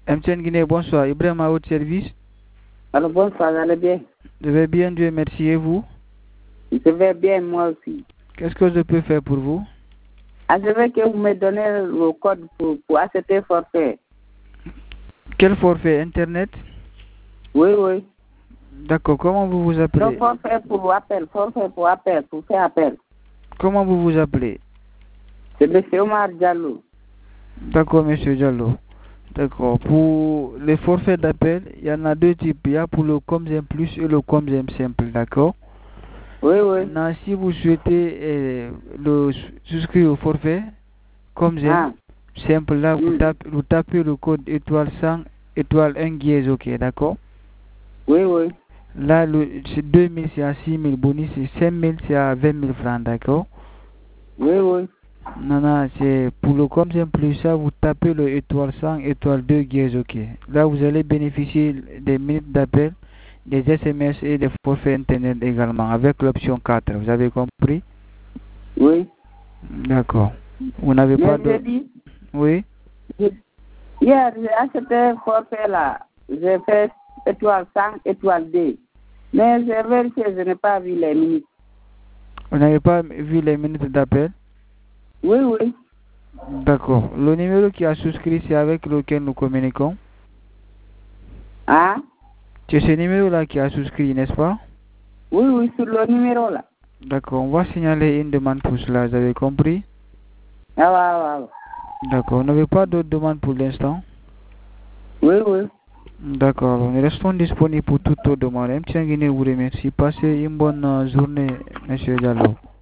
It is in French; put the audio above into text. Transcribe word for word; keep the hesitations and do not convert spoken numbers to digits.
M T N Guinée, bonsoir. Ibrahim à votre service. Alors bonsoir, vous allez bien? Je vais bien, Dieu merci. Et vous? Je vais bien, moi aussi. Qu'est-ce que je peux faire pour vous? Ah, je veux que vous me donnez le code pour, pour acheter forfait. Quel forfait? Internet? Oui, oui. D'accord, comment vous vous appelez? Non, forfait pour appel, forfait pour appel, pour faire appel. Comment vous vous appelez? C'est M. Omar Diallo. D'accord, monsieur Diallo. D'accord. Pour les forfaits d'appel, il y en a deux types. Il y a pour le Comzem Plus et le Comzem Simple, d'accord? Oui, oui. Maintenant, si vous souhaitez euh, le souscrire au forfait Comzem Ah. Simple, là, vous, Mm. tapez, vous tapez le code étoile cent, étoile un dièse, ok, d'accord? Oui, oui. Là, le, c'est deux mille, c'est à six mille, bonus, c'est cinq mille, c'est à vingt mille francs, d'accord? Oui, oui. Non, non, c'est pour le Comzem Plus, ça, vous tapez le étoile cent, étoile deux dièse, ok. Là, vous allez bénéficier des minutes d'appel, des S M S et des forfaits Internet également, avec l'option quatre. Vous avez compris? Oui. D'accord. Vous n'avez pas Mais j'ai de... dit, Oui? je- hier, j'ai acheté un forfait là. J'ai fait étoile cent, étoile deux. Mais j'ai vérifié, je n'ai pas vu les minutes. Vous n'avez pas vu les minutes d'appel? Oui, oui. D'accord. Le numéro qui a souscrit, c'est avec lequel nous communiquons? Ah? C'est ce numéro-là qui a souscrit, n'est-ce pas? Oui, oui, sur le numéro là. D'accord. On va signaler une demande pour cela, vous avez compris? Ah, ouais, ouais, ouais. D'accord. Vous n'avez pas d'autres demandes pour l'instant? Oui, oui. D'accord. Nous restons disponibles pour toute autre demande. M T N Guinée vous remercie. Passez une bonne euh, journée, monsieur Diallo.